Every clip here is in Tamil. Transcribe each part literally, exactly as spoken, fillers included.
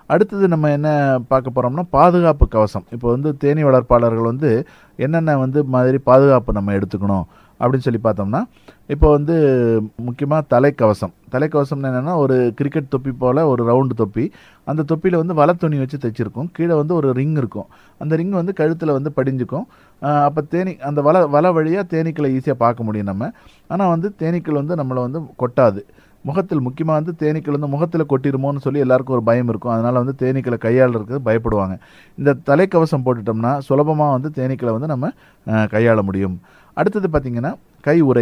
அடுத்தது நம்ம என்ன பார்க்க போகிறோம்னா பாதுகாப்பு கவசம். இப்போ வந்து தேனீ வளர்ப்பாளர்கள் வந்து என்னென்ன வந்து மாதிரி பாதுகாப்பு நம்ம எடுத்துக்கணும் அப்படின்னு சொல்லி பார்த்தோம்னா, இப்போ வந்து முக்கியமாக தலைக்கவசம். தலைக்கவசம்னு என்னென்னா, ஒரு கிரிக்கெட் தொப்பி போல் ஒரு ரவுண்டு தொப்பி. அந்த தொப்பியில் வந்து வலை துணி வச்சு தைச்சிருக்கும். கீழே வந்து ஒரு ரிங் இருக்கும். அந்த ரிங் வந்து கழுத்தில் வந்து படிஞ்சுக்கும். அப்போ தேனி அந்த வலை வலை வழியாக தேனீக்களை ஈஸியாக பார்க்க முடியும் நம்ம. ஆனால் வந்து தேனீக்கள் வந்து நம்மளை வந்து கொட்டாது. முகத்தில் முக்கியமாக வந்து தேனீக்கள் வந்து முகத்தில் கொட்டிடுமோன்னு சொல்லி எல்லாருக்கும் ஒரு பயம் இருக்கும். அதனால் வந்து தேனீக்களை கையாளுறதுக்கு பயப்படுவாங்க. இந்த தலைக்கவசம் போட்டுட்டோம்னா சுலபமாக வந்து தேனீக்களை வந்து நம்ம கையாள முடியும். அடுத்தது பார்த்திங்கன்னா கை உறை.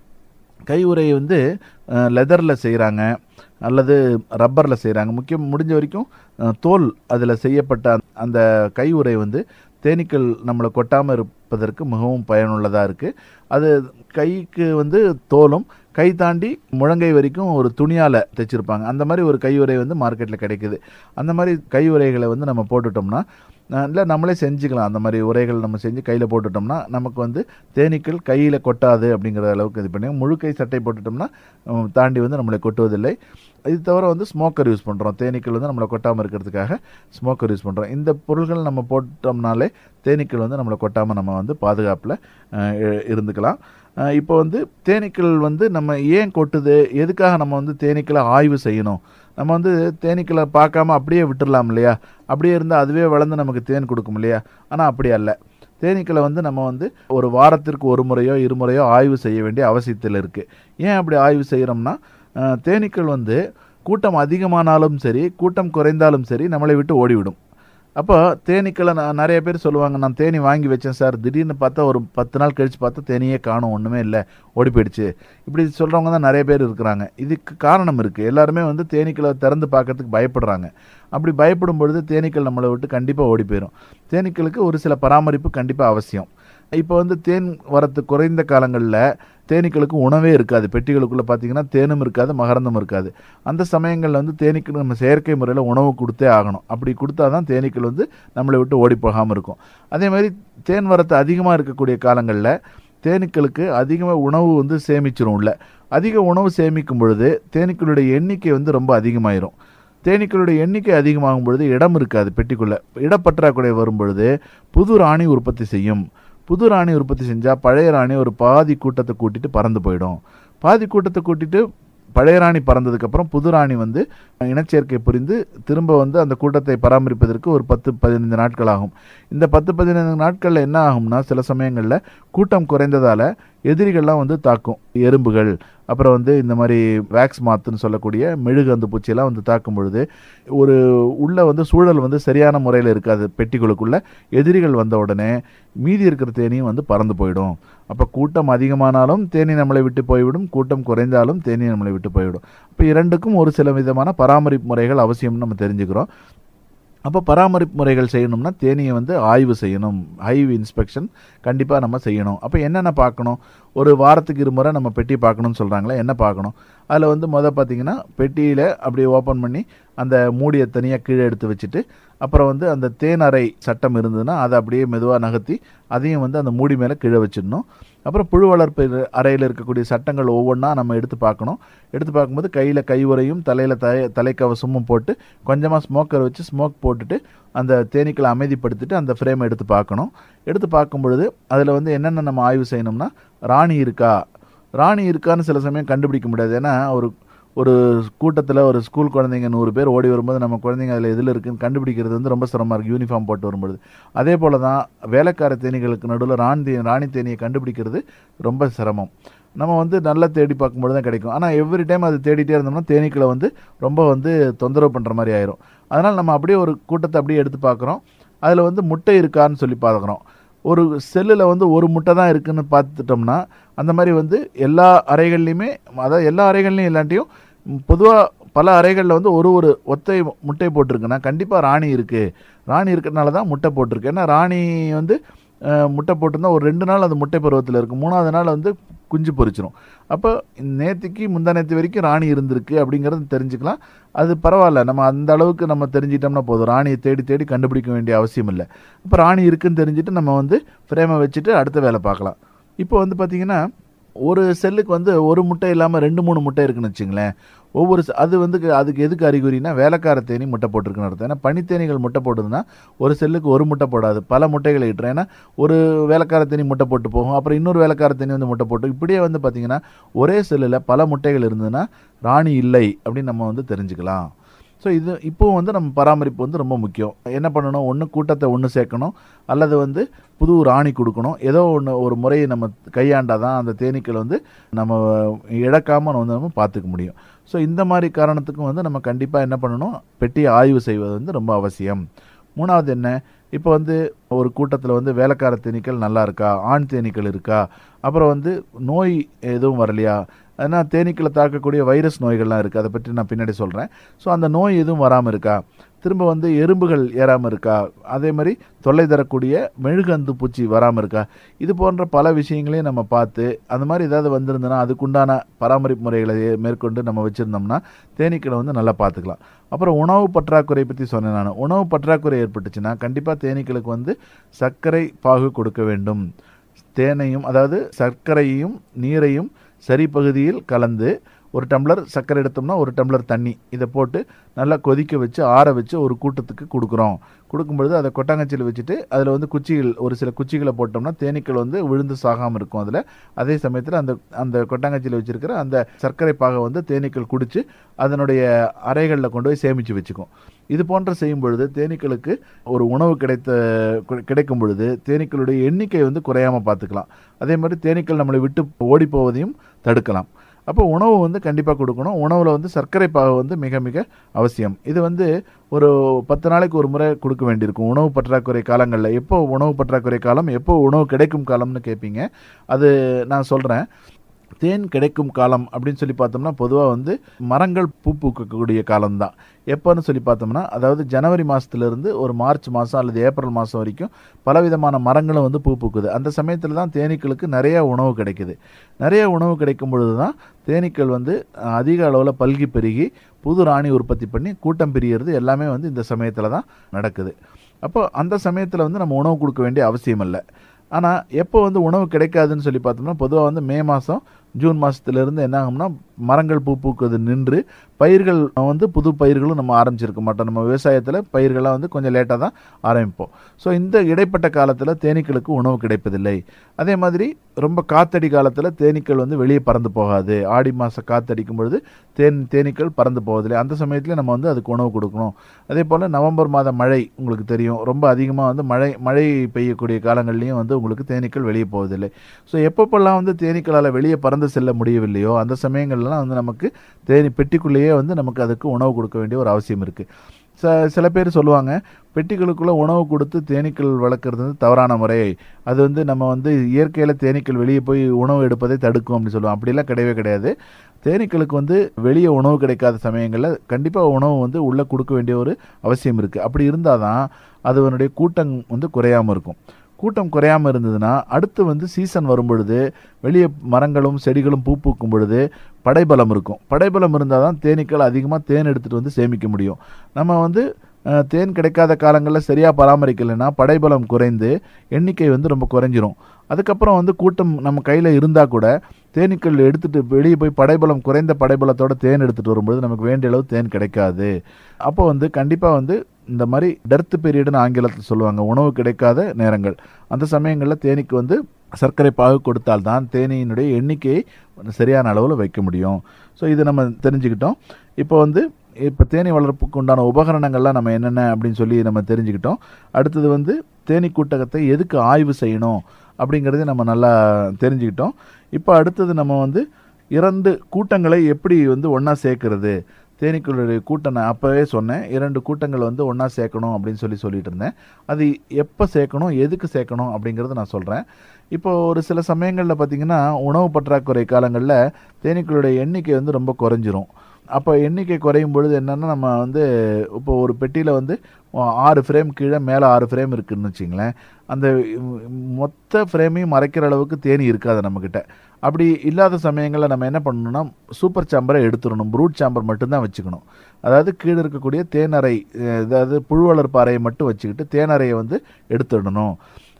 கை உரையை வந்து லெதரில் செய்கிறாங்க அல்லது ரப்பரில் செய்கிறாங்க. முக்கியம் முடிஞ்ச வரைக்கும் தோல் அதில் செய்யப்பட்ட அந்த கை உறை வந்து தேனீக்கள் நம்மளை கொட்டாமல் இருப்பதற்கு மிகவும் பயனுள்ளதாக இருக்குது. அது கைக்கு வந்து தோலும், கை தாண்டி முழங்கை வரைக்கும் ஒரு துணியால் தைச்சிருப்பாங்க. அந்த மாதிரி ஒரு கை உறை வந்து மார்க்கெட்டில் கிடைக்குது. அந்த மாதிரி கை உறைகளை வந்து நம்ம போட்டுட்டோம்னா, இல்லை நம்மளே செஞ்சுக்கலாம். அந்த மாதிரி உரைகள் நம்ம செஞ்சு கையில் போட்டுட்டோம்னா நமக்கு வந்து தேனீக்கள் கையில் கொட்டாது அப்படிங்கிற அளவுக்கு இது பண்ணி முழு கை சட்டை போட்டுட்டோம்னா தாண்டி வந்து நம்மளை கொட்டுவதில்லை. இது தவிர வந்து ஸ்மோக்கர் யூஸ் பண்ணுறோம். தேனீக்கள் வந்து நம்மளை கொட்டாமல் இருக்கிறதுக்காக ஸ்மோக்கர் யூஸ் பண்ணுறோம். இந்த பொருட்கள் நம்ம போட்டோம்னாலே தேனீக்கள் வந்து நம்மளை கொட்டாமல் நம்ம வந்து பாதுகாப்பில் இருந்துக்கலாம். இப்போ வந்து தேனீக்கள் வந்து நம்ம ஏன் கொட்டுது, எதுக்காக நம்ம வந்து தேனீக்களை ஆய்வு செய்யணும்? நம்ம வந்து தேனீக்களை பார்க்காம அப்படியே விட்டுடலாம் இல்லையா? அப்படியே இருந்தால் அதுவே வளர்ந்து நமக்கு தேன் கொடுக்கும் இல்லையா? ஆனால் அப்படி அல்ல. தேனீக்களை வந்து நம்ம வந்து ஒரு வாரத்திற்கு ஒரு முறையோ இருமுறையோ ஆய்வு செய்ய வேண்டிய அவசியத்தில் இருக்குது. ஏன் அப்படி ஆய்வு செய்கிறோம்னா, தேனீக்கள் வந்து கூட்டம் அதிகமானாலும் சரி கூட்டம் குறைந்தாலும் சரி நம்மளை விட்டு ஓடிவிடும். அப்போ தேனீக்களை நான் நிறைய பேர் சொல்லுவாங்க, நான் தேனி வாங்கி வச்சேன் சார், திடீர்னு பார்த்தா ஒரு பத்து நாள் கழித்து பார்த்தா தேனியே காணும், ஒன்றுமே இல்லை, ஓடி போயிடுச்சு. இப்படி சொல்கிறவங்க தான் நிறைய பேர் இருக்கிறாங்க. இதுக்கு காரணம் இருக்குது. எல்லாருமே வந்து தேனீக்களை திறந்து பார்க்கறதுக்கு பயப்படுறாங்க. அப்படி பயப்படும் பொழுது தேனீக்கள் நம்மளை விட்டு கண்டிப்பாக ஓடி போயிடும். தேனீக்களுக்கு ஒரு சில பராமரிப்பு கண்டிப்பாக அவசியம். இப்போ வந்து தேன் வரத்து குறைந்த காலங்களில் தேனீக்களுக்கு உணவே இருக்காது. பெட்டிகளுக்குள்ளே பார்த்திங்கன்னா தேனும் இருக்காது, மகரந்தம் இருக்காது. அந்த சமயங்களில் வந்து தேனீக்கள் நம்ம செயற்கை முறையில் உணவு கொடுத்தே ஆகணும். அப்படி கொடுத்தா தான் தேனீக்கள் வந்து நம்மளை விட்டு ஓடி போகாமல் இருக்கும். அதே மாதிரி தேன் வரத்து அதிகமாக இருக்கக்கூடிய காலங்களில் தேனீக்களுக்கு அதிகமாக உணவு வந்து சேமிச்சிரும். உள்ள அதிக உணவு சேமிக்கும் பொழுது தேனீக்களுடைய எண்ணிக்கை வந்து ரொம்ப அதிகமாயிரும். தேனீக்களுடைய எண்ணிக்கை அதிகமாகும் பொழுது இடம் இருக்காது. பெட்டிக்குள்ளே இடப்பற்றாக்குறை வரும் பொழுது புது ராணி உற்பத்தி செய்யும். புது ராணி உற்பத்தி செஞ்சால் பழைய ராணி ஒரு பாதி கூட்டத்தை கூட்டிட்டு பறந்து போயிடும். பாதி கூட்டத்தை கூட்டிட்டு பழைய ராணி பறந்ததுக்கப்புறம் புது ராணி வந்து இனச்சேர்க்கை புரிந்து திரும்ப வந்து அந்த கூட்டத்தை பராமரிப்பதற்கு ஒரு பத்து பதினைந்து நாட்கள் ஆகும். இந்த பத்து பதினைந்து நாட்களில் என்ன ஆகும்னா, சில சமயங்களில் கூட்டம் குறைந்ததால் எதிரிகள்லாம் வந்து தாக்கும். எறும்புகள், அப்புறம் வந்து இந்த மாதிரி வேக்ஸ் மாத்துன்னு சொல்லக்கூடிய மெழுகு அந்த பூச்சியெல்லாம் வந்து தாக்கும் பொழுது ஒரு உள்ள வந்து சூழல் வந்து சரியான முறையில் இருக்காது. பெட்டிகளுக்குள்ள எதிரிகள் வந்த உடனே மீதி இருக்கிற தேனியும் வந்து பறந்து போயிடும். அப்போ கூட்டம் அதிகமானாலும் தேனி நம்மளை விட்டு போய்விடும், கூட்டம் குறைந்தாலும் தேனி நம்மளை விட்டு போய்விடும். இப்போ இரண்டுக்கும் ஒரு சில விதமான பராமரிப்பு முறைகள் அவசியம்னு நம்ம தெரிஞ்சுக்கிறோம். அப்போ பராமரிப்பு முறைகள் செய்யணும்னா தேனியை வந்து ஆய்வு செய்யணும். ஹைவ் இன்ஸ்பெக்ஷன் கண்டிப்பாக நம்ம செய்யணும். அப்போ என்னென்ன பார்க்கணும்? ஒரு வாரத்துக்கு இருமுறை நம்ம பெட்டி பார்க்கணும்னு சொல்கிறாங்களே, என்ன பார்க்கணும்? அதில் வந்து மொதல் பார்த்திங்கன்னா பெட்டியில் அப்படியே ஓப்பன் பண்ணி அந்த மூடியை தனியாக கீழே எடுத்து வச்சுட்டு, அப்புறம் வந்து அந்த தேன் அறை சட்டம் இருந்ததுன்னா அதை அப்படியே மெதுவாக நகர்த்தி அதையும் வந்து அந்த மூடி மேலே கீழே வச்சிடணும். அப்புறம் புழு வளர்ப்பு அறையில் இருக்கக்கூடிய சட்டங்கள் ஒவ்வொன்றா நம்ம எடுத்து பார்க்கணும். எடுத்து பார்க்கும்போது கையில் கை உறையும் தலையில் த தலைக்கவசமும் போட்டு கொஞ்சமாக ஸ்மோக்கர் வச்சு ஸ்மோக் போட்டுட்டு அந்த தேனீக்களை அமைதிப்படுத்திட்டு அந்த ஃப்ரேமை எடுத்து பார்க்கணும். எடுத்து பார்க்கும் பொழுது அதில் வந்து என்னென்ன நம்ம ஆய்வு செய்யணும்னா, ராணி இருக்கா ராணி இருக்கான்னு சில சமயம் கண்டுபிடிக்க முடியாது. ஏன்னா ஒரு ஒரு கூட்டத்தில் ஒரு ஸ்கூல் குழந்தைங்க நூறு பேர் ஓடி வரும்போது நம்ம குழந்தைங்க அதில் எதில் இருக்குன்னு கண்டுபிடிக்கிறது வந்து ரொம்ப சிரமமாக இருக்குது, யூனிஃபார்ம் போட்டு வரும்பொழுது. அதே போல் தான் வேலைக்கார தேனீகளுக்கு நடுவில் ராணி ராணி தேனியை கண்டுபிடிக்கிறது ரொம்ப சிரமம். நம்ம வந்து நல்லா தேடி பார்க்கும்போது தான் கிடைக்கும். ஆனால் எவ்ரி டைம் அது தேடிட்டே இருந்தோம்னா தேனீக்களை வந்து ரொம்ப வந்து தொந்தரவு பண்ணுற மாதிரி ஆயிரும். அதனால் நம்ம அப்படியே ஒரு கூட்டத்தை அப்படியே எடுத்து பார்க்குறோம். அதில் வந்து முட்டை இருக்கான்னு சொல்லி பார்க்குறோம். ஒரு செல்லில் வந்து ஒரு முட்டை தான் இருக்குதுன்னு பார்த்துட்டோம்னா அந்த மாதிரி வந்து எல்லா அறைகள்லையுமே, அதாவது எல்லா அறைகள்லையும் இல்லாட்டியும் பொதுவாக பல அறைகளில் வந்து ஒரு ஒரு ஒத்தை முட்டை போட்டிருக்குன்னா கண்டிப்பாக ராணி இருக்குது. ராணி இருக்கிறதுனால தான் முட்டை போட்டிருக்கு. ஏன்னா ராணி வந்து முட்டை போட்டிருந்தால் ஒரு ரெண்டு நாள் அந்த முட்டை பருவத்தில் இருக்கும், மூணாவது நாள் வந்து குஞ்சு பொரிச்சிரும். அப்போ நேற்றுக்கு முந்தா நேற்று வரைக்கும் ராணி இருந்திருக்கு அப்படிங்கிறது தெரிஞ்சுக்கலாம். அது பரவாயில்ல, நம்ம அந்த அளவுக்கு நம்ம தெரிஞ்சிட்டோம்னா போதும். ராணியை தேடி தேடி கண்டுபிடிக்க வேண்டிய அவசியம் இல்லை. இப்போ ராணி இருக்குன்னு தெரிஞ்சுட்டு நம்ம வந்து ஃப்ரேமை வச்சுட்டு அடுத்த வேலை பார்க்கலாம். இப்போ வந்து பார்த்திங்கன்னா ஒரு செல்லுக்கு வந்து ஒரு முட்டை இல்லாமல் ரெண்டு மூணு முட்டை இருக்குன்னு வச்சுங்களேன். ஒவ்வொரு செ- அது வந்து க- அதுக்கு எதுக்கு அறிகுறினா வேலைக்கார தேனி முட்டை போட்டிருக்குன்னு அர்த்தம். ஏன்னா பனித்தேனிகள் முட்டை போடுதுன்னா ஒரு செல்லுக்கு ஒரு முட்டை போடாது, பல முட்டைகளை இட்டுரும். ஏன்னா ஒரு வேலைக்கார தேனி முட்டை போட்டு போகும், அப்புறம் இன்னொரு வேலைக்கார தேனி வந்து முட்டை போட்டு, இப்படியே வந்து பார்த்தீங்கன்னா ஒரே செல்லில் பல முட்டைகள் இருந்ததுன்னா ராணி இல்லை அப்படின்னு நம்ம வந்து தெரிஞ்சுக்கலாம். ஸோ இது இப்போவும் வந்து நம்ம பராமரிப்பு வந்து ரொம்ப முக்கியம். என்ன பண்ணணும், ஒன்று கூட்டத்தை ஒன்று சேர்க்கணும், அல்லது வந்து புது ராணி கொடுக்கணும். ஏதோ ஒன்று ஒரு முறையை நம்ம கையாண்டால் தான் அந்த தேனீக்கள் வந்து நம்ம இழக்காமல் வந்து நம்ம பார்த்துக்க முடியும். ஸோ இந்த மாதிரி காரணத்துக்கும் வந்து நம்ம கண்டிப்பாக என்ன பண்ணணும், பெட்டியை ஆய்வு செய்வது வந்து ரொம்ப அவசியம். மூணாவது என்ன, இப்போ வந்து ஒரு கூட்டத்தில் வந்து வேலைக்கார தேனீக்கள் நல்லா இருக்கா, ஆண் தேனீக்கள் இருக்கா, அப்புறம் வந்து நோய் எதுவும் வரலையா, ஏன்னா தேனீக்களை தாக்கக்கூடிய வைரஸ் நோய்கள்லாம் இருக்குது, அதை பற்றி நான் பின்னாடி சொல்கிறேன். ஸோ அந்த நோய் எதுவும் வராமல் இருக்கா, திரும்ப வந்து எறும்புகள் ஏறாமல் இருக்கா, அதே மாதிரி தொல்லை தரக்கூடிய மெழுகந்து பூச்சி வராமல் இருக்கா, இது போன்ற பல விஷயங்களையும் நம்ம பார்த்து அந்த மாதிரி ஏதாவது வந்திருந்ததுன்னா அதுக்குண்டான பராமரிப்பு முறைகளை மேற்கொண்டு நம்ம வச்சுருந்தோம்னா தேனீக்களை வந்து நல்லா பார்த்துக்கலாம். அப்புறம் உணவு பற்றாக்குறை பற்றி சொன்னேன் நான். உணவு பற்றாக்குறை ஏற்பட்டுச்சுன்னா கண்டிப்பாக தேனீக்களுக்கு வந்து சர்க்கரை பாகு கொடுக்க வேண்டும். தேனையும் அதாவது சர்க்கரையும் நீரையும் சரி பகுதியில் கலந்து ஒரு டம்ளர் சர்க்கரை எடுத்தோம்னா ஒரு டம்ளர் தண்ணி இதை போட்டு நல்லா கொதிக்க வச்சு ஆற வச்சு ஒரு கூட்டத்துக்கு கொடுக்குறோம். கொடுக்கும்பொழுது அதை கொட்டாங்கச்சியில் வச்சுட்டு அதில் வந்து குச்சிகள் ஒரு சில குச்சிகளை போட்டோம்னா தேனீக்கள் வந்து விழுந்து சாகாமல் இருக்கும் அதில். அதே சமயத்தில் அந்த அந்த கொட்டாங்கச்சியில் வச்சுருக்கிற அந்த சர்க்கரை பாகை வந்து தேனீக்கள் குடித்து அதனுடைய அறைகளில் கொண்டு போய் சேமித்து வச்சுக்கும். இது போன்ற செய்யும் பொழுது தேனீக்களுக்கு ஒரு உணவு கிடைத்த கிடைக்கும் பொழுது தேனீக்களுடைய எண்ணிக்கை வந்து குறையாமல் பார்த்துக்கலாம். அதே மாதிரி தேனீக்கள் நம்மளை விட்டு ஓடி போவதையும் தடுக்கலாம். அப்போ உணவு வந்து கண்டிப்பாக கொடுக்கணும். உணவில் வந்து சர்க்கரை பாகு வந்து மிக மிக அவசியம். இது வந்து ஒரு பத்து நாளைக்கு ஒரு முறை கொடுக்க வேண்டியிருக்கும் உணவு பற்றாக்குறை காலங்களில். எப்போ உணவு பற்றாக்குறை காலம், எப்போ உணவு கிடைக்கும் காலம்னு கேட்பீங்க. அது நான் சொல்கிறேன். தேன் கிடைக்கும் காலம் அப்படின்னு சொல்லி பார்த்தோம்னா பொதுவாக வந்து மரங்கள் பூ பூக்கக்கூடிய காலம்தான். எப்போன்னு சொல்லி பார்த்தோம்னா அதாவது ஜனவரி மாதத்துலேருந்து ஒரு மார்ச் மாதம் அல்லது ஏப்ரல் மாதம் வரைக்கும் பலவிதமான மரங்களும் வந்து பூ பூக்குது. அந்த சமயத்தில் தான் தேனீக்களுக்கு நிறைய உணவு கிடைக்குது. நிறைய உணவு கிடைக்கும் பொழுது தான் தேனீக்கள் வந்து அதிக அளவில் பல்கி பெருகி புது ராணி உற்பத்தி பண்ணி கூட்டம் பிரியறது எல்லாமே வந்து இந்த சமயத்தில் தான் நடக்குது. அப்போ அந்த சமயத்தில் வந்து நம்ம உணவு கொடுக்க வேண்டிய அவசியம் இல்லை. ஆனால் எப்போ வந்து உணவு கிடைக்காதுன்னு சொல்லி பார்த்தோம்னா பொதுவாக வந்து மே மாதம் ஜூன் மாதத்துலேருந்து என்ன ஆகும்னா மரங்கள் பூ பூக்குவது நின்று பயிர்கள் வந்து புது பயிர்களும் நம்ம ஆரம்பிச்சிருக்க மாட்டோம். நம்ம விவசாயத்தில் பயிர்கள்லாம் வந்து கொஞ்சம் லேட்டாக தான் ஆரம்பிப்போம். ஸோ இந்த இடைப்பட்ட காலத்தில் தேனீக்களுக்கு உணவு கிடைப்பதில்லை. அதே மாதிரி ரொம்ப காத்தடி காலத்தில் தேனீக்கள் வந்து வெளியே பறந்து போகாது. ஆடி மாதம் காத்தடிக்கும் பொழுது தேன் தேனீக்கள் பறந்து போவதில்லை. அந்த சமயத்தில் நம்ம வந்து அதுக்கு உணவு கொடுக்கணும். அதே போல் நவம்பர் மாத மழை உங்களுக்கு தெரியும், ரொம்ப அதிகமாக வந்து மழை மழை பெய்யக்கூடிய காலங்கள்லையும் வந்து உங்களுக்கு தேனீக்கள் வெளியே போவதில்லை. ஸோ எப்பப்பெல்லாம் வந்து தேனீக்களால் வெளியே பறந்து செல்ல முடியவில்லையோ அந்த சமயங்கள்லாம் வந்து நமக்கு தேனி பெட்டிக்குள்ளேயே வந்து நமக்கு அதுக்கு உணவு கொடுக்க வேண்டிய ஒரு அவசியம் இருக்குது. ச சில பேர் சொல்லுவாங்க பெட்டிகளுக்குள்ளே உணவு கொடுத்து தேனீக்கள் வளர்க்குறது வந்து தவறான முறை, அது வந்து நம்ம வந்து இயற்கையில் தேனீக்கள் வெளியே போய் உணவு எடுப்பதை தடுக்கும் அப்படின்னு சொல்லுவோம். அப்படிலாம் கிடையவே கிடையாது. தேனீக்களுக்கு வந்து வெளியே உணவு கிடைக்காத சமயங்களில் கண்டிப்பாக உணவு வந்து உள்ளே கொடுக்க வேண்டிய ஒரு அவசியம் இருக்குது. அப்படி இருந்தால் தான் அதனுடைய கூட்டம் வந்து குறையாமல் இருக்கும். கூட்டம் குறையாமல் இருந்ததுன்னா அடுத்து வந்து சீசன் வரும் பொழுது வெளியே மரங்களும் செடிகளும் பூ பூக்கும் பொழுது படைபலம் இருக்கும். படைபலம் இருந்தால் தான் தேனீக்கள் அதிகமாக தேன் எடுத்துகிட்டு வந்து சேமிக்க முடியும். நம்ம வந்து தேன் கிடைக்காத காலங்களில் சரியாக பராமரிக்கலைன்னா படைபலம் குறைந்து எண்ணிக்கை வந்து ரொம்ப குறைஞ்சிரும். அதுக்கப்புறம் வந்து கூட்டம் நம்ம கையில் இருந்தால் கூட தேனீக்கள் எடுத்துகிட்டு வெளியே போய் படைபலம் குறைந்த படைபலத்தோட தேன் எடுத்துகிட்டு வரும்பொழுது நமக்கு வேண்டிய அளவு தேன் கிடைக்காது. அப்போ வந்து கண்டிப்பாக வந்து இந்த மாதிரி டெர்த் பீரியடுன்னு ஆங்கிலத்தில் சொல்லுவாங்க, உணவு கிடைக்காத நேரங்கள். அந்த சமயங்களில் தேனீக்கு வந்து சர்க்கரை பாகு கொடுத்தால்தான் தேனீயினுடைய எண்ணிக்கையை சரியான அளவில் வைக்க முடியும். ஸோ இது நம்ம தெரிஞ்சுக்கிட்டோம். இப்போ வந்து இப்போ தேனீ வளர்ப்புக்கு உண்டான உபகரணங்கள்லாம் நம்ம என்னென்ன அப்படின்னு சொல்லி நம்ம தெரிஞ்சுக்கிட்டோம். அடுத்தது வந்து தேனீ கூட்டத்தை எதுக்கு ஆய்வு செய்யணும் அப்படிங்கிறத நம்ம நல்லா தெரிஞ்சுக்கிட்டோம். இப்போ அடுத்தது நம்ம வந்து இரண்டு கூட்டங்களை எப்படி வந்து ஒன்றா சேர்க்கறது, தேனீக்களுடைய கூட்டம் நான் அப்போவே சொன்னேன், இரண்டு கூட்டங்கள் வந்து ஒன்றா சேர்க்கணும் அப்படின்னு சொல்லி சொல்லிட்டு இருந்தேன். அது எப்போ சேர்க்கணும், எதுக்கு சேர்க்கணும் அப்படிங்கிறத நான் சொல்கிறேன். இப்போ ஒரு சில சமயங்களில் பார்த்திங்கன்னா உணவு பற்றாக்குறை காலங்களில் தேனீக்களுடைய எண்ணிக்கை வந்து ரொம்ப குறைஞ்சிரும். அப்போ எண்ணிக்கை குறையும் பொழுது என்னென்னா நம்ம வந்து இப்போ ஒரு பெட்டியில் வந்து ஆறு ஃப்ரேம் கீழே மேலே ஆறு ஃப்ரேம் இருக்குதுன்னு வச்சிங்களேன், அந்த மொத்த ஃப்ரேமையும் மறைக்கிற அளவுக்கு தேனி இருக்காது நம்மக்கிட்ட. அப்படி இல்லாத சமயங்களில் நம்ம என்ன பண்ணணும்னா சூப்பர் சாம்பரை எடுத்துடணும், ப்ரூட் சாம்பர் மட்டும்தான் வச்சுக்கணும். அதாவது கீழே இருக்கக்கூடிய தேனறை, அதாவது புழு வளர்ப்பு அறையை மட்டும் வச்சுக்கிட்டு தேனறையை வந்து எடுத்துடணும்.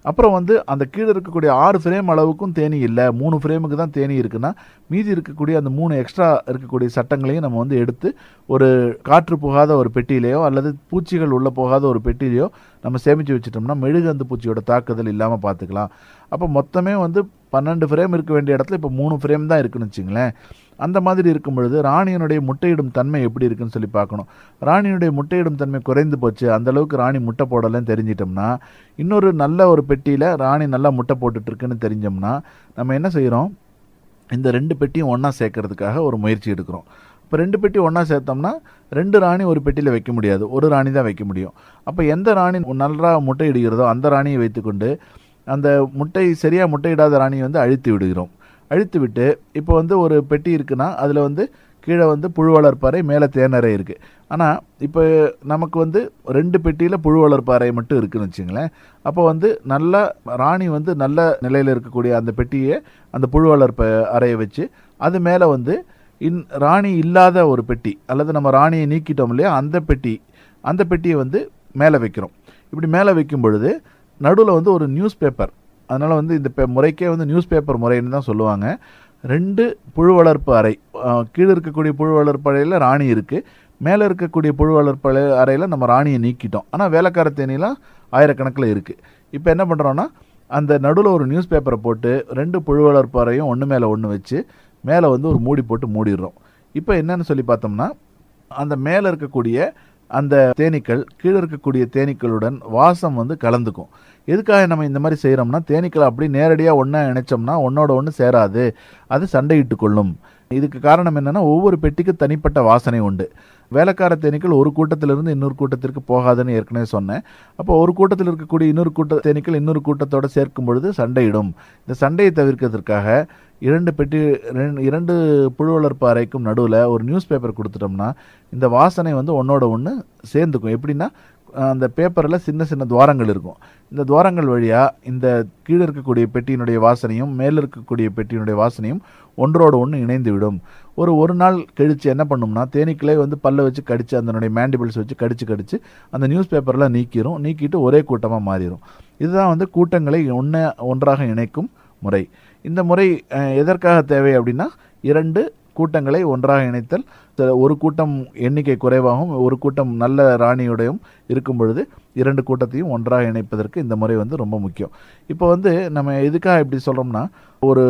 அப்புறம் வந்து அந்த கீழே இருக்கக்கூடிய ஆறு ஃப்ரேம் அளவுக்கும் தேனி இல்லை, மூணு ஃப்ரேமுக்கு தான் தேனி இருக்குன்னா மீதி இருக்கக்கூடிய அந்த மூணு எக்ஸ்ட்ரா இருக்கக்கூடிய சட்டங்களையும் நம்ம வந்து எடுத்து ஒரு காற்று போகாத ஒரு பெட்டியிலையோ அல்லது பூச்சிகள் உள்ளே போகாத ஒரு பெட்டியிலையோ நம்ம சேமித்து வச்சுட்டோம்னா மெழுகந்து பூச்சியோட தாக்குதல் இல்லாமல் பார்த்துக்கலாம். அப்போ மொத்தமே வந்து பன்னெண்டு ஃப்ரேம் இருக்க வேண்டிய இடத்துல இப்போ மூணு ஃப்ரேம் தான் இருக்குன்னு வச்சுங்களேன். அந்த மாதிரி இருக்கும் பொழுது ராணியினுடைய முட்டையிடும் தன்மை எப்படி இருக்குன்னு சொல்லி பார்க்கணும். ராணியினுடைய முட்டையிடும் தன்மை குறைந்து போச்சு, அந்தளவுக்கு ராணி முட்டை போடலைன்னு தெரிஞ்சிட்டோம்னா, இன்னொரு நல்ல ஒரு பெட்டியில் ராணி நல்லா முட்டை போட்டுட்ருக்குன்னு தெரிஞ்சோம்னா நம்ம என்ன செய்கிறோம், இந்த ரெண்டு பெட்டியும் ஒன்றா சேர்க்கறதுக்காக ஒரு முயற்சி எடுக்கிறோம். இப்போ ரெண்டு பெட்டி ஒன்றா சேர்த்தோம்னா ரெண்டு ராணி ஒரு பெட்டியில் வைக்க முடியாது, ஒரு ராணி தான் வைக்க முடியும். அப்போ எந்த ராணி நல்லா முட்டை இடுகிறதோ அந்த ராணியை வைத்துக்கொண்டு அந்த முட்டை சரியாக முட்டையிடாத ராணியை வந்து அழித்து விடுகிறோம். அழித்து விட்டு இப்போ வந்து ஒரு பெட்டி இருக்குன்னா அதில் வந்து கீழே வந்து புழு வளர்ப்பாறை, மேலே தேனறை இருக்குது. ஆனால் இப்போ நமக்கு வந்து ரெண்டு பெட்டியில் புழு வளர்ப்பாறை மட்டும் இருக்குதுன்னு வச்சுங்களேன். அப்போ வந்து நல்ல ராணி வந்து நல்ல நிலையில் இருக்கக்கூடிய அந்த பெட்டியை அந்த புழு வளர்ப்பு அறையை வச்சு அது மேலே வந்து இன் ராணி இல்லாத ஒரு பெட்டி அல்லது நம்ம ராணியை நீக்கிட்டோம் இல்லையா, அந்த பெட்டி அந்த பெட்டியை வந்து மேலே வைக்கிறோம். இப்படி மேலே வைக்கும் பொழுது நடுவில் வந்து ஒரு நியூஸ் பேப்பர், அதனால் வந்து இந்த முறைக்கே வந்து நியூஸ் பேப்பர் முறைன்னு தான் சொல்லுவாங்க. ரெண்டு புழு வளர்ப்பு அறை, கீழே இருக்கக்கூடிய புழு வளர்ப்பு அறையில் ராணி இருக்குது, மேலே இருக்கக்கூடிய புழு வளர்ப்பு அறையில் நம்ம ராணியை நீக்கிட்டோம். ஆனால் வேலைக்கார தேனிலாம் ஆயிரக்கணக்கில் இருக்குது. இப்போ என்ன பண்ணுறோன்னா அந்த நடுவில் ஒரு நியூஸ் பேப்பரை போட்டு ரெண்டு புழு வளர்ப்பு அறையும் ஒன்று மேலே ஒன்று வச்சு மேலே வந்து ஒரு மூடி போட்டு மூடிடுறோம். இப்போ என்னன்னு சொல்லி பார்த்தோம்னா அந்த மேலே இருக்கக்கூடிய அந்த தேனீக்கள் கீழே இருக்கக்கூடிய தேனீக்களுடன் வாசம் வந்து கலந்துக்கும். எதுக்காக நம்ம இந்த மாதிரி செய்கிறோம்னா தேனீக்களை அப்படி நேரடியாக ஒன்றா இணைச்சோம்னா ஒன்றோட ஒன்று சேராது, அது சண்டையிட்டு கொள்ளும். இதுக்கு காரணம் என்னென்னா ஒவ்வொரு பெட்டிக்கு தனிப்பட்ட வாசனை உண்டு. வேலைக்கார தேனீக்கள் ஒரு கூட்டத்திலிருந்து இன்னொரு கூட்டத்திற்கு போகாதுன்னு ஏற்கனவே சொன்னேன். அப்போ ஒரு கூட்டத்தில் இருக்கக்கூடிய இன்னொரு கூட்ட தேனீக்கள் இன்னொரு கூட்டத்தோடு சேர்க்கும் பொழுது சண்டையிடும். இந்த சண்டையை தவிர்க்கிறதுக்காக இரண்டு பெட்டி இரண்டு புழு வளர்ப்பு அறைக்கும் நடுவில் ஒரு நியூஸ் பேப்பர் கொடுத்துட்டோம்னா இந்த வாசனை வந்து ஒன்றோட ஒன்று சேர்ந்துக்கும். எப்படின்னா அந்த பேப்பரில் சின்ன சின்ன துவாரங்கள் இருக்கும். இந்த துவாரங்கள் வழியாக இந்த கீழே இருக்கக்கூடிய பெட்டியினுடைய வாசனையும் மேலே இருக்கக்கூடிய பெட்டியினுடைய வாசனையும் ஒன்றோடு ஒன்று இணைந்து விடும். ஒரு ஒரு நாள் கழித்து என்ன பண்ணும்னா தேனீக்களே வந்து பல்ல வச்சு கடித்து அதனுடைய மேண்டிபிள்ஸ் வச்சு கடித்து கடித்து அந்த நியூஸ் பேப்பரில் நீக்கிரும், நீக்கிட்டு ஒரே கூட்டமாக மாறிடும். இதுதான் வந்து கூட்டங்களை ஒன்று ஒன்றாக இணைக்கும் முறை. இந்த முறை எதற்காக தேவை அப்படின்னா இரண்டு கூட்டங்களை ஒன்றாக இணைத்தல். ஒரு கூட்டம் எண்ணிக்கை குறைவாகவும் ஒரு கூட்டம் நல்ல ராணியுடையும் இருக்கும் பொழுது இரண்டு கூட்டத்தையும் ஒன்றாக இணைப்பதற்கு இந்த முறை வந்து ரொம்ப முக்கியம். இப்போ வந்து நம்ம எதுக்காக இப்படி சொல்கிறோம்னா ஒரு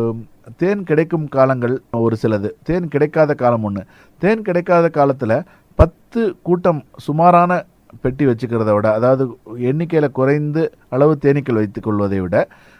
தேன் கிடைக்கும் காலங்கள் ஒரு சிலது, தேன் கிடைக்காத காலம் ஒன்று. தேன் கிடைக்காத காலத்தில் பத்து கூட்டம் சுமாரான பெட்டி வச்சுக்கிறத விட, அதாவது எண்ணிக்கையில் குறைந்து அளவு தேனீக்கள் வைத்துக் கொள்வதை விட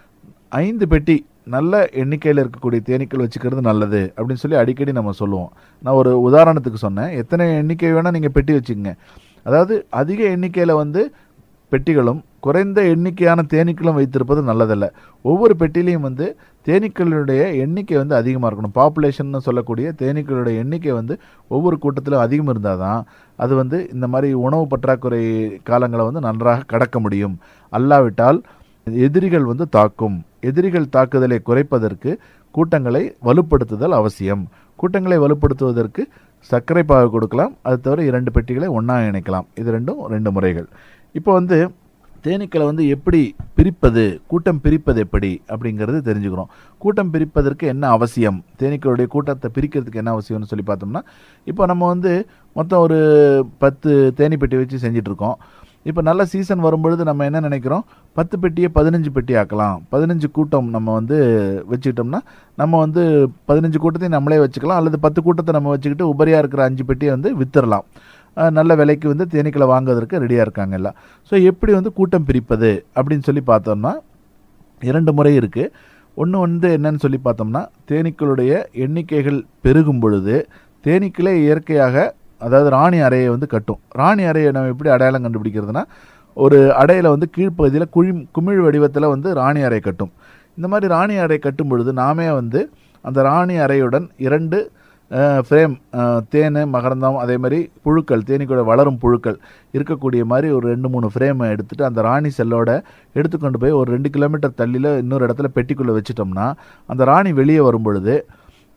ஐந்து பெட்டி நல்ல எண்ணிக்கையில் இருக்கக்கூடிய தேனீக்கள் வச்சுக்கிறது நல்லது அப்படின்னு சொல்லி அடிக்கடி நம்ம சொல்லுவோம். நான் ஒரு உதாரணத்துக்கு சொன்னேன், எத்தனை எண்ணிக்கை வேணால் நீங்கள் பெட்டி வச்சுக்கங்க. அதாவது அதிக எண்ணிக்கையில் வந்து பெட்டிகளும் குறைந்த எண்ணிக்கையான தேனீக்களும் வைத்திருப்பது நல்லதல்ல. ஒவ்வொரு பெட்டிலையும் வந்து தேனீக்களுடைய எண்ணிக்கை வந்து அதிகமாக இருக்கணும். பாப்புலேஷன் சொல்லக்கூடிய தேனீக்களுடைய எண்ணிக்கை வந்து ஒவ்வொரு கூட்டத்திலும் அதிகம் இருந்தால் தான் அது வந்து இந்த மாதிரி உணவு பற்றாக்குறை காலங்களை வந்து நன்றாக கடக்க முடியும். அல்லாவிட்டால் எதிரிகள் வந்து தாக்கும். எதிரிகள் தாக்குதலை குறைப்பதற்கு கூட்டங்களை வலுப்படுத்துதல் அவசியம். கூட்டங்களை வலுப்படுத்துவதற்கு சர்க்கரை பாகு கொடுக்கலாம், அது தவிர இரண்டு பெட்டிகளை ஒன்றா இணைக்கலாம். இது ரெண்டும் ரெண்டு முறைகள். இப்போ வந்து தேனீக்களை வந்து எப்படி பிரிப்பது, கூட்டம் பிரிப்பது எப்படி அப்படிங்கிறது தெரிஞ்சுக்கிறோம். கூட்டம் பிரிப்பதற்கு என்ன அவசியம், தேனீக்களுடைய கூட்டத்தை பிரிக்கிறதுக்கு என்ன அவசியம்னு சொல்லி பார்த்தோம்னா இப்போ நம்ம வந்து மொத்தம் ஒரு பத்து தேனி பெட்டி வச்சு செஞ்சிட்ருக்கோம். இப்போ நல்ல சீசன் வரும்பொழுது நம்ம என்ன நினைக்கிறோம், பத்து பெட்டியை பதினஞ்சு பெட்டி ஆக்கலாம், பதினஞ்சு கூட்டம் நம்ம வந்து வச்சுக்கிட்டோம்னா நம்ம வந்து பதினஞ்சு கூட்டத்தையும் நம்மளே வச்சுக்கலாம், அல்லது பத்து கூட்டத்தை நம்ம வச்சுக்கிட்டு உபரியாக இருக்கிற அஞ்சு பெட்டியை வந்து வித்துடலாம். நல்ல விலைக்கு வந்து தேனீக்களை வாங்குவதற்கு ரெடியாக இருக்காங்க எல்லாம். ஸோ எப்படி வந்து கூட்டம் பிரிப்பது அப்படின்னு சொல்லி பார்த்தோம்னா இரண்டு முறை இருக்குது. ஒன்று வந்து என்னன்னு சொல்லி பார்த்தோம்னா தேனீக்களுடைய எண்ணிக்கைகள் பெருகும் பொழுது தேனீக்களே இயற்கையாக, அதாவது ராணி அறையை வந்து கட்டும். ராணி அறையை நம்ம எப்படி அடையாளம் கண்டுபிடிக்கிறதுனா ஒரு அடையில் வந்து கீழ்ப்பகுதியில் குழி குமிழ் வடிவத்தில் வந்து ராணி அறை கட்டும். இந்த மாதிரி ராணி அறை கட்டும் பொழுது நாமே வந்து அந்த ராணி அறையுடன் இரண்டு ஃப்ரேம் தேன், மகரந்தம், அதே மாதிரி புழுக்கள், தேனீக்களோட வளரும் புழுக்கள் இருக்கக்கூடிய மாதிரி ஒரு ரெண்டு மூணு ஃப்ரேமை எடுத்துகிட்டு அந்த ராணி செல்லோட எடுத்துக்கொண்டு போய் ஒரு ரெண்டு கிலோமீட்டர் தள்ளியில் இன்னொரு இடத்துல பெட்டிக்குள்ளே வச்சுட்டோம்னா அந்த ராணி வெளியே வரும் பொழுது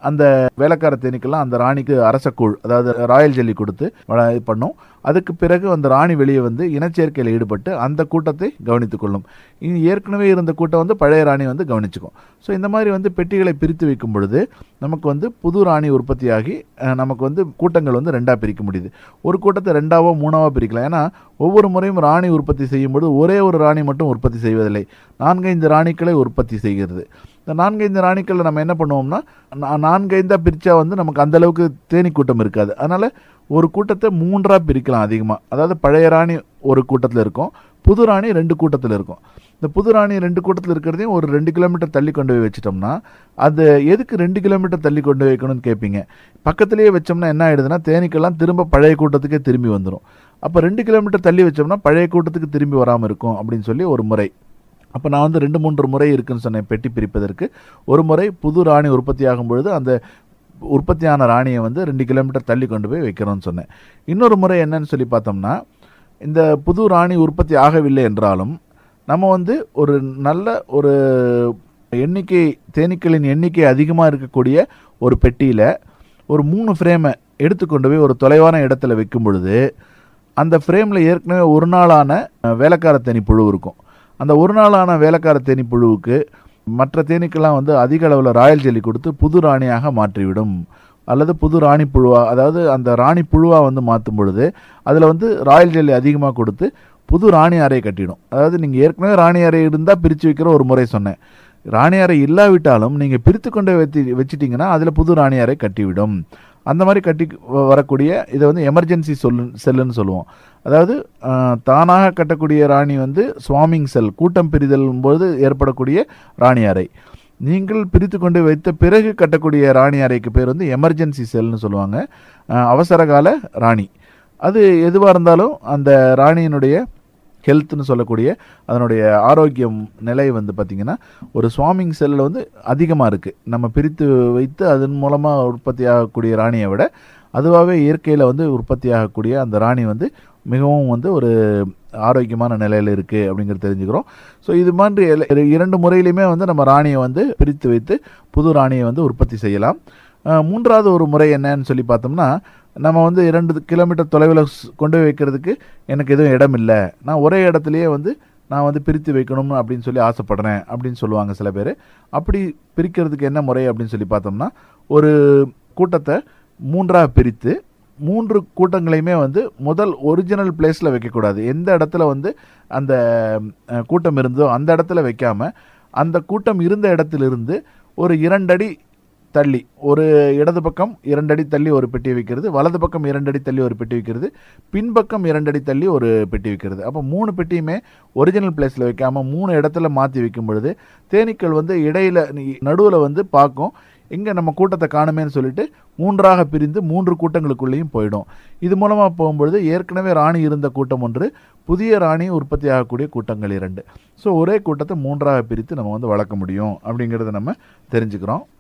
அந்த வேலைக்கார தேனீக்கெல்லாம் அந்த ராணிக்கு அரசக்கூழ், அதாவது ராயல் ஜெல்லி கொடுத்து பண்ணும். அதுக்கு பிறகு அந்த ராணி வெளியே வந்து இனச்சேர்க்கையில் ஈடுபட்டு அந்த கூட்டத்தை கவனித்துக் கொள்ளும். இனி ஏற்கனவே இருந்த கூட்டம் வந்து பழைய ராணி வந்து கவனிச்சுக்கும். ஸோ இந்த மாதிரி வந்து பெட்டிகளை பிரித்து வைக்கும் பொழுது நமக்கு வந்து புது ராணி உற்பத்தியாகி நமக்கு வந்து கூட்டங்கள் வந்து ரெண்டாக பிரிக்க முடியுது. ஒரு கூட்டத்தை ரெண்டாவோ மூணாவோ பிரிக்கலாம். ஏன்னா ஒவ்வொரு முறையும் ராணி உற்பத்தி செய்யும்போது ஒரே ஒரு ராணி மட்டும் உற்பத்தி செய்வதில்லை, நான்கைந்து ராணிக்களை உற்பத்தி செய்கிறது. இந்த நான்கைந்து ராணிக்களில் நம்ம என்ன பண்ணுவோம்னா, நான்கைந்தாக பிரித்தா வந்து நமக்கு அந்தளவுக்கு தேனீ கூட்டம் இருக்காது. அதனால் ஒரு கூட்டத்தை மூன்றாக பிரிக்கலாம் அதிகமாக. அதாவது பழைய ராணி ஒரு கூட்டத்தில் இருக்கும், புது ராணி ரெண்டு கூட்டத்தில் இருக்கும். இந்த புது ராணி ரெண்டு கூட்டத்தில் இருக்கிறதையும் ஒரு ரெண்டு கிலோமீட்டர் தள்ளி கொண்டு போய் வச்சிட்டோம்னா, அது எதுக்கு ரெண்டு கிலோமீட்டர் தள்ளி கொண்டு வைக்கணும்னு கேட்பீங்க. பக்கத்துலேயே வச்சோம்னா என்ன ஆகிடுதுன்னா, தேனீக்கெல்லாம் திரும்ப பழைய கூட்டத்துக்கே திரும்பி வந்துடும். அப்போ ரெண்டு கிலோமீட்டர் தள்ளி வச்சோம்னா பழைய கூட்டத்துக்கு திரும்பி வராமல் இருக்கும் அப்படின்னு சொல்லி ஒரு முறை. அப்போ நான் வந்து ரெண்டு மூன்று முறை இருக்குன்னு சொன்னேன் பெட்டி பிரிப்பதற்கு. ஒரு முறை புது ராணி உற்பத்தி ஆகும் பொழுது அந்த உற்பத்தியான ராணியை வந்து ரெண்டு கிலோமீட்டர் தள்ளி கொண்டு போய் வைக்கிறோன்னு சொன்னேன். இன்னொரு முறை என்னன்னு சொல்லி பார்த்தோம்னா, இந்த புது ராணி உற்பத்தி ஆகவில்லை என்றாலும் நம்ம வந்து ஒரு நல்ல ஒரு எண்ணிக்கை தேனீக்களின் எண்ணிக்கை அதிகமாக இருக்கக்கூடிய ஒரு பெட்டியில் ஒரு மூணு ஃப்ரேமை எடுத்துக்கொண்டு போய் ஒரு தொலைவான இடத்துல வைக்கும் பொழுது அந்த ஃப்ரேமில் ஏற்கனவே ஒரு நாளான வேலைக்கார தேனி புழு இருக்கும். அந்த ஒரு நாளான வேலைக்கார தேனி புழுவுக்கு மற்ற தேனீக்கெல்லாம் வந்து அதிக அளவில் ராயல் ஜெல்லி கொடுத்து புது ராணியாக மாற்றிவிடும். அல்லது புது ராணி புழுவா, அதாவது அந்த ராணி புழுவா வந்து மாற்றும் பொழுது அதில் வந்து ராயல் ஜெல்லி அதிகமாக கொடுத்து புது ராணி அறை கட்டிடும். அதாவது நீங்கள் ஏற்கனவே ராணி அறை இருந்தால் பிரித்து வைக்கிற ஒரு முறை சொன்னேன். ராணி அறை இல்லாவிட்டாலும் நீங்கள் பிரித்து கொண்டு வச்சு வச்சிட்டிங்கன்னா அதில் புது ராணி அறை கட்டிவிடும். அந்த மாதிரி கட்டி வரக்கூடிய இதை வந்து எமர்ஜென்சி சொல் செல்லுன்னு சொல்லுவோம். அதாவது தானாக கட்டக்கூடிய ராணி வந்து ஸ்வாமிங் செல், கூட்டம் பிரிதல் போது ஏற்படக்கூடிய ராணி அறை. நீங்கள் பிரித்து கொண்டு வைத்த பிறகு கட்டக்கூடிய ராணி அறைக்கு பேர் வந்து எமர்ஜென்சி செல்னு சொல்லுவாங்க, அவசரகால ராணி. அது எதுவாக இருந்தாலும் அந்த ராணியினுடைய ஹெல்த்னு சொல்லக்கூடிய அதனுடைய ஆரோக்கியம் நிலை வந்து பார்த்திங்கன்னா ஒரு ஸ்வாமிங் செல்லில் வந்து அதிகமாக இருக்குது. நம்ம பிரித்து வைத்து அதன் மூலமாக உற்பத்தி ஆகக்கூடிய ராணியை விட அதுவாகவே இயற்கையில் வந்து உற்பத்தி ஆகக்கூடிய அந்த ராணி வந்து மிகவும் வந்து ஒரு ஆரோக்கியமான நிலையில் இருக்குது அப்படிங்கிறது தெரிஞ்சுக்கிறோம். ஸோ இது மாதிரி இரண்டு முறையிலையுமே வந்து நம்ம ராணியை வந்து பிரித்து வைத்து புது ராணியை வந்து உற்பத்தி செய்யலாம். மூன்றாவது ஒரு முறை என்னன்னு சொல்லி பார்த்தோம்னா, நம்ம வந்து இரண்டு கிலோமீட்டர் தொலைவில் கொண்டு போய் வைக்கிறதுக்கு எனக்கு எதுவும் இடம் இல்லை, நான் ஒரே இடத்துலையே வந்து நான் வந்து பிரித்து வைக்கணும்னு அப்படின்னு சொல்லி ஆசைப்படுறேன் அப்படின்னு சொல்லுவாங்க சில பேர். அப்படி பிரிக்கிறதுக்கு என்ன முறை அப்படின்னு சொல்லி பார்த்தோம்னா, ஒரு கூட்டத்தை மூன்றாக பிரித்து மூன்று கூட்டங்களையுமே வந்து முதல் ஒரிஜினல் பிளேஸில் வைக்கக்கூடாது. எந்த இடத்துல வந்து அந்த கூட்டம் இருந்ததோ அந்த இடத்துல வைக்காமல் அந்த கூட்டம் இருந்த இடத்திலிருந்து ஒரு இரண்டடி தள்ளி, ஒரு இடது பக்கம் இரண்டடி தள்ளி ஒரு பெட்டி வைக்கிறது, வலது பக்கம் இரண்டடி தள்ளி ஒரு பெட்டி வைக்கிறது, பின்பக்கம் இரண்டடி தள்ளி ஒரு பெட்டி வைக்கிறது. அப்போ மூணு பெட்டியுமே ஒரிஜினல் பிளேஸில் வைக்காமல் மூணு இடத்துல மாற்றி வைக்கும் பொழுது தேனீக்கள் வந்து இடையில நடுவில் வந்து பார்க்கும், எங்கே நம்ம கூட்டத்தை காணுமேன்னு சொல்லிட்டு மூன்றாக பிரிந்து மூன்று கூட்டங்களுக்குள்ளேயும் போயிடும். இது மூலமாக போகும்பொழுது ஏற்கனவே ராணி இருந்த கூட்டம் ஒன்று, புதிய ராணி உற்பத்தி ஆகக்கூடிய கூட்டங்கள் இரண்டு. ஸோ ஒரே கூட்டத்தை மூன்றாக பிரித்து நம்ம வந்து வளர்க்க முடியும் அப்படிங்கிறத நம்ம தெரிஞ்சுக்கிறோம்.